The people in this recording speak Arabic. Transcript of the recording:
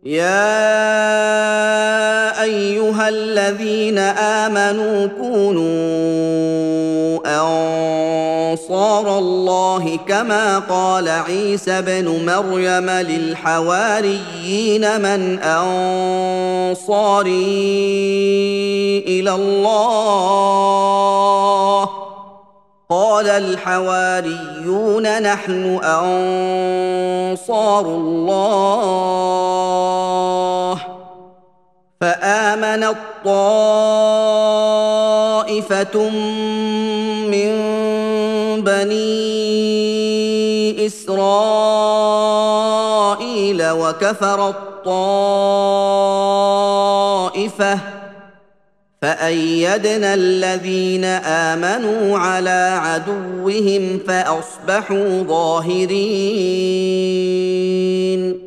يا ايها الذين امنوا كونوا انصار الله كما قال عيسى ابن مريم للحواريين من انصاري الى الله قال الحواريون نحن انصار الله فامنت طائفه من بني اسرائيل وكفرت طائفه فأيدنا الذين آمنوا على عدوهم فأصبحوا ظاهرين